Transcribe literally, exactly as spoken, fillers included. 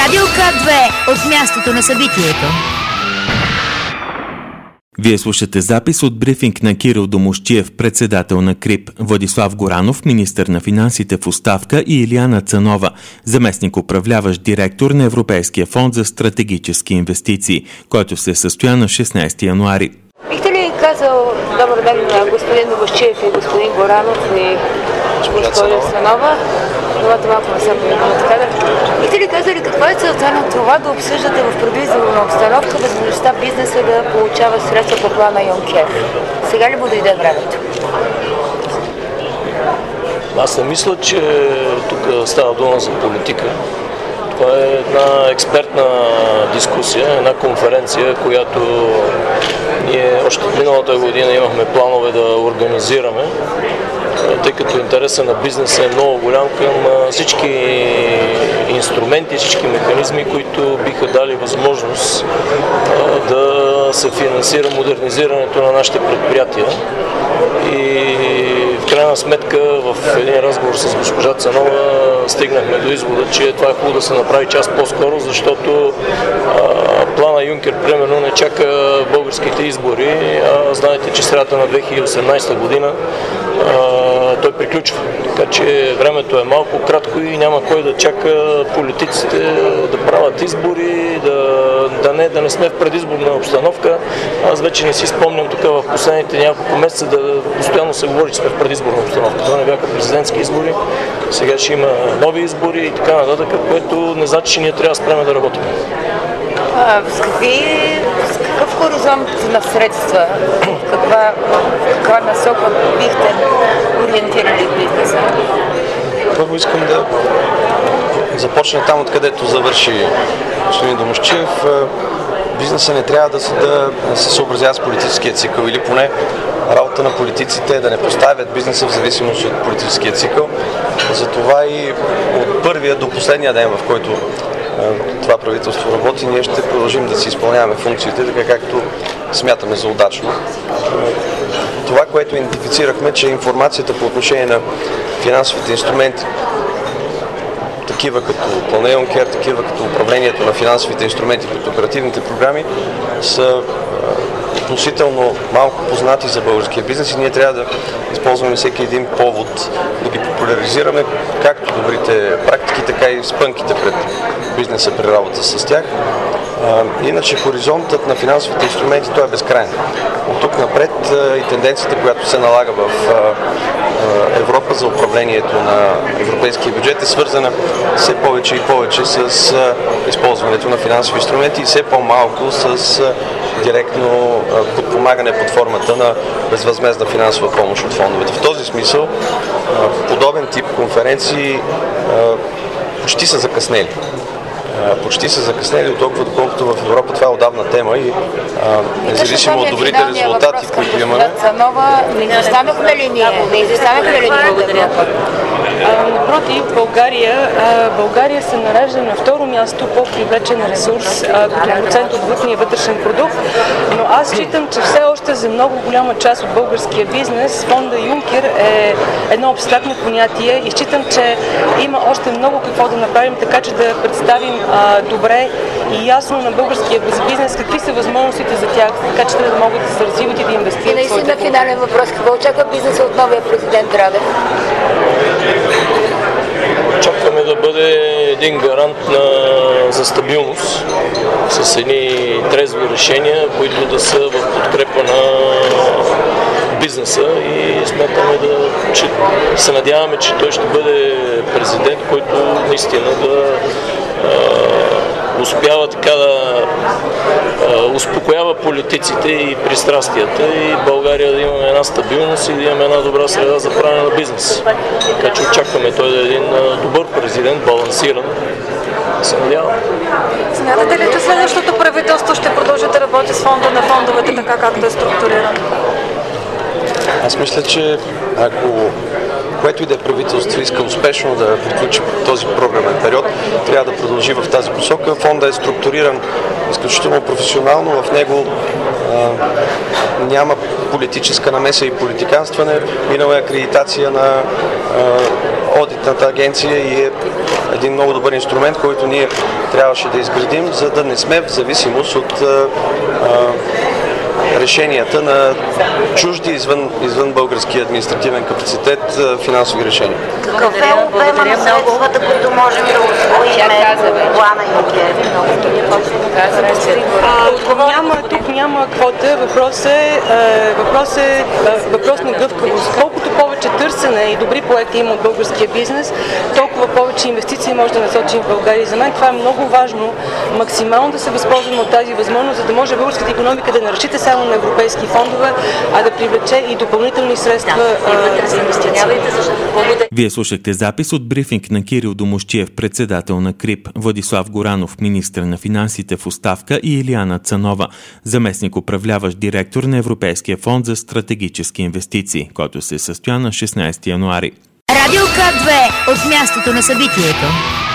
Радио К две от мястото на събитието. Вие слушате запис от брифинг на Кирил Домусчиев, председател на КРИБ, Владислав Горанов, министър на финансите в оставка, и Илияна Цанова, заместник управляващ директор на Европейския фонд за стратегически инвестиции, който се състоя на шестнайсети януари. Бихте ли казал добър ден на господин Домусчиев и господин Горанов и госпожа Цанова? Това малко не съм понимала така да. Бихте ли казали каква е целта на това да обсъждате в предизборна обстановка възможността бизнеса да получава средства по плана Юнкер? Сега ли му дойде времето? Аз не мисля, че тук става дума за политика. Това е една експертна дискусия, една конференция, която ние още миналата година имахме планове да организираме, тъй като интересът на бизнеса е много голям към всички инструменти, всички механизми, които биха дали възможност да се финансира модернизирането на нашите предприятия. И в крайна сметка в един разговор с госпожа Цанова стигнахме до извода, че това е хубаво да се направи час по-скоро, защото а, плана Юнкер примерно не чака българските избори, а знаете, че средата на две хиляди и осемнайсета година а, той приключва. Така че времето е малко кратко и няма кой да чака политиците да правят избори, да, да, не, да не сме в предизборна обстановка. Аз вече не си спомням тук в последните няколко месеца да постоянно се говори, че сме в предизборна обстановка. Това не бяха президентски избори, сега ще има нови избори и така нататък, което не значи, че ние трябва да спреме да работим. А, с, какви, с какъв хоризонт на средства, каква, каква насока бихте ориентирали бизнеса? Първо искам да започна там, откъдето завърши господин Домусчиев. Бизнеса не трябва да се, да се съобразява с политическия цикъл, или поне работа на политиците е да не поставят бизнеса в зависимост от политическия цикъл. Затова и от първия до последния ден, в който това правителство работи, ние ще продължим да си изпълняваме функциите, така както смятаме за удачно. Това, което идентифицирахме, че информацията по отношение на финансовите инструменти, такива като плана Юнкер, такива като управлението на финансовите инструменти, като оперативните програми, са относително малко познати за българския бизнес и ние трябва да използваме всеки един повод да ги популяризираме, както добрите практики, така и спънките пред бизнеса при работа с тях. А, иначе хоризонтът на финансовите инструменти той е безкрайен. От тук напред а, и тенденцията, която се налага в а, а, Европа за управлението на европейския бюджет е свързана все повече и повече с а, използването на финансови инструменти и все по-малко с а, директно а, подпомагане под формата на безвъзмездна финансова помощ от фондовете. В този смисъл а, подобен тип конференции а, почти са закъснели. Почти са закъснели от толкова, доколкото в Европа това е отдавна тема и а, независимо от добрите резултати, които имаме. Не изостанахме ли ние? Не изостанахме ли ние от Европа? Напротив, България, а, България се нарежда на второ място по привлечен ресурс а, като процент от брутния вътрешен продукт, но аз считам, че все още за много голяма част от българския бизнес фонда Юнкер е едно абстрактно понятие и считам, че има още много какво да направим, така че да представим а, добре и ясно на българския бизнес какви са възможностите за тях, така че да могат да се развиват и да инвестират. И наистина финален въпрос. Какво очаква бизнеса от новия президент Радев? Очакваме да бъде един гарант на, за стабилност с едни трезви решения, които да са в подкрепа на бизнеса и смятаме да, че се надяваме, че той ще бъде президент, който наистина да а, успява така да а, успокоява политиците и пристрастията и България да имаме една стабилност и да имаме една добра среда за правене на бизнес. Така че очакваме той да е един добър президент, балансиран. Се надявам. Смятате ли, че следващото правителство ще продължи да работи с фонда на фондовете, така както е структуриран? Аз мисля, че ако което и да е правителство иска успешно да приключи този програмен период, трябва да продължи в тази посока. Фондът е структуриран изключително професионално, в него а, няма политическа намеса и политиканстване. Минала е акредитация на а, одитната агенция и е един много добър инструмент, който ние трябваше да изградим, за да не сме в зависимост от а, а, решенията на чужди извън, извън българския административен капацитет финансови решения. Какъв е обема на средствата, които можем да усвоим плана Юнкер? Няма, тук няма квота, въпрос е, въпрос е въпрос на гъвкавост. Колкото повече търсене и добри проекти има от българския бизнес, толкова повече инвестиции може да насочим в България. За мен това е много важно, максимално да се възползваме от тази възможност, за да може българската икономика да не разчита само на европейски фондове, а да привлече и допълнителни средства да, за инвестиции. Вие слушахте запис от брифинг на Кирил Домусчиев, председател на КРИП, Владислав Горанов, министър на финансите в оставка, и Илияна Цанова, заместник управляващ директор на Европейския фонд за стратегически инвестиции, който се състоя на шестнайсети януари. Радио К две от мястото на събитието.